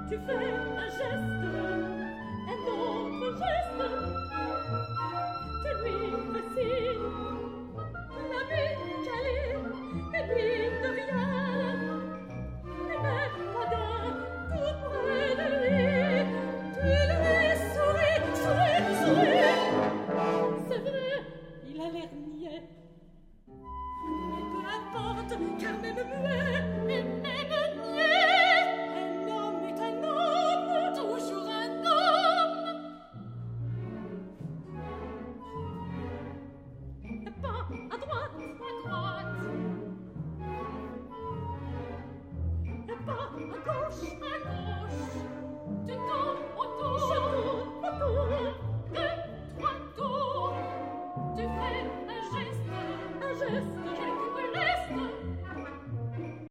Tu fais un geste, un autre geste, tu lui fais signe, la nuit calée, et lui de rien, mais même pas d'un, tout près de lui, tu lui souris, souris, souris. C'est vrai, il a l'air niais, mais peu importe, car même muet, et même niais, un homme est un homme, toujours un homme. Pas à droite, et pas à gauche, tu tournes autour, deux, trois tours, tu fais un geste,